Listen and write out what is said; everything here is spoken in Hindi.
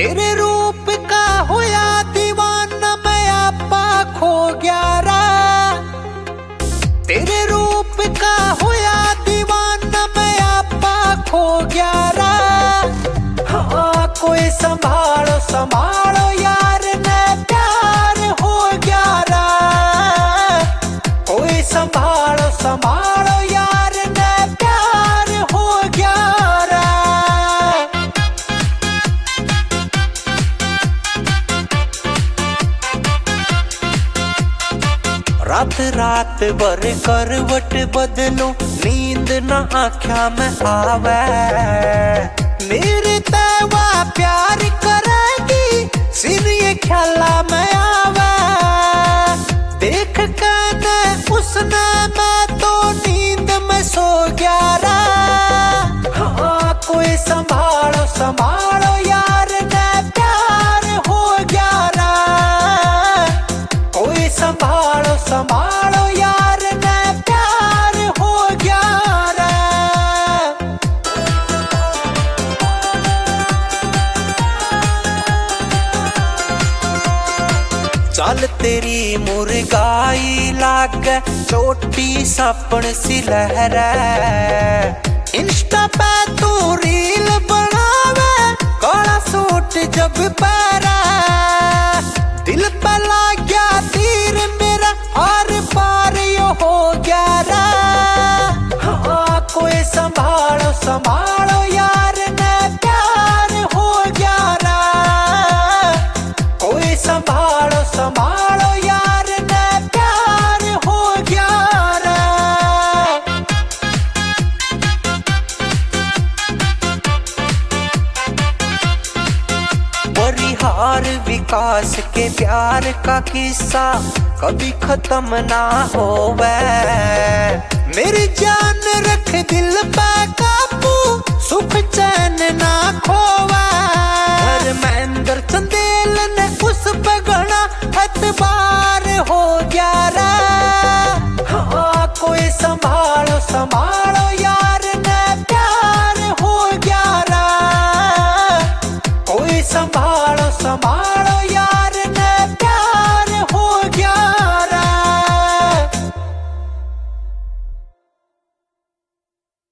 तेरे रूप का होया दीवाना मैं आपा खो गया रा। तेरे रूप का होया दीवाना मैं आपा खो गया रा। हाँ कोई संभालो संभालो यार ने प्यार हो गया रा। कोई संभालो संभालो यार ने प्यार हो गया रा। रात रात भर करवट बदलो नींद न आँख्या में आवे। मेरे तेवा प्यार करेगी सिर ये ख्याला में आवे। देख कहने उसने मैं तो नींद में सो गया रा। हाँ कोई संभालो संभालो यार ने प्यार हो गया रा। कोई संभालो संभालो यार ने प्यार हो गया रा। चल तेरी मुर्गाई लागे छोटी सापन सी लहरे। इंस्टा पे तू रील बनावे काला सूट जब पहरा। दिल पे लग गया तीर मेरा हर पार यो हो गया रा। हाँ कोई संभालो संभालो यार ने प्यार हो गया रा। कोई संभालो संभालो यार ने प्यार हो गया रा। परिहार विकास के प्यार का किस्सा कभी खत्म ना होवे। मेरी जान रख दिल पे काबू सुख चैन ना खोवे। धर्मेंद्र चंदेल ने उस पे घना एतबार हो गया रा। हाँ कोई संभालो संभालो यार ने प्यार हो गया रा। कोई संभालो संभालो